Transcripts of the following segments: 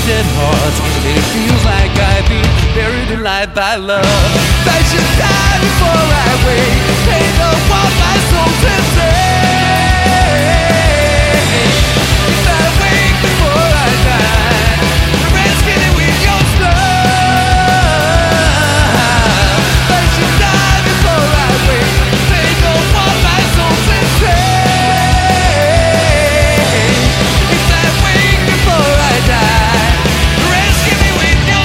dead hearts. It feels like I've been buried alive by love. I should die before I wake. Ain't no what my soul to take. If I wake before I die, rescue me with your smile. I should die before I wake. Ain't no what my soul to take. If I wake before I die, rescue me with your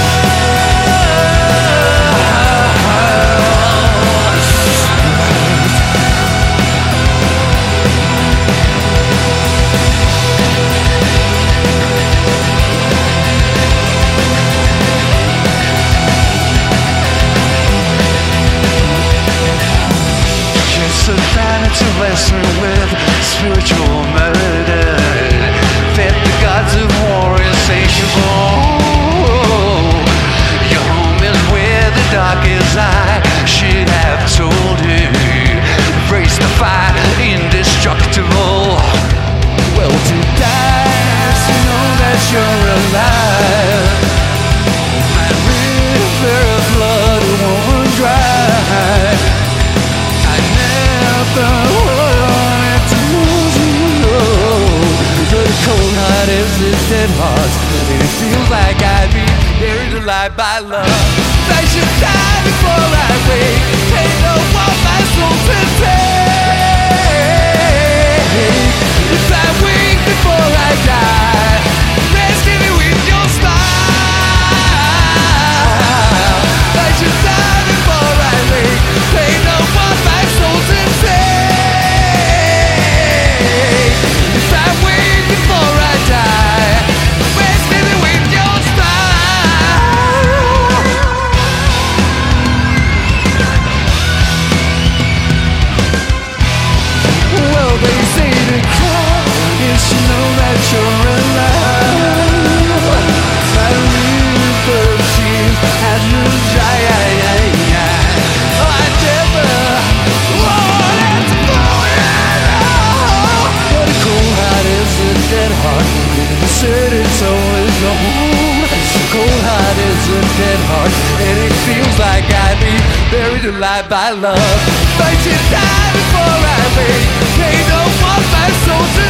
to wrestle with spiritual murder, that the gods of war insatiable. Your home is where the dark is. I should have told you. Embrace the fire, indestructible. Well, to die is to know that you're alive. My river of blood won't run dry. Cold heart is this dead heart, and it feels like I'd be buried alive by love. I should die before I wake. Ain't no what my soul to take. If I wake before I die, rescue me with your smile. I should die before I wake. Ain't no what my soul to take. If I wake before I die, rescue me with your smile. Well, they say the call is to know that you're alive. My river of tears has no dry. I never wanted to fall in love. But a cold heart is a dead heart. It said it's always a home. Cold heart is a dead heart, and it feels like I'd be buried alive by love. I should die before I wake. Ain't no what my soul to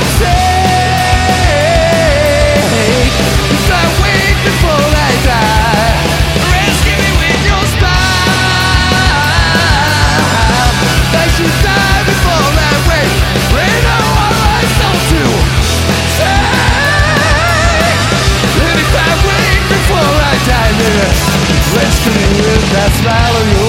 take. If I wake before I die, rescue me with your smile. I should die before I wake. Ain't no what my soul to take. And if I wake before I die, rescue me with that smile of yours.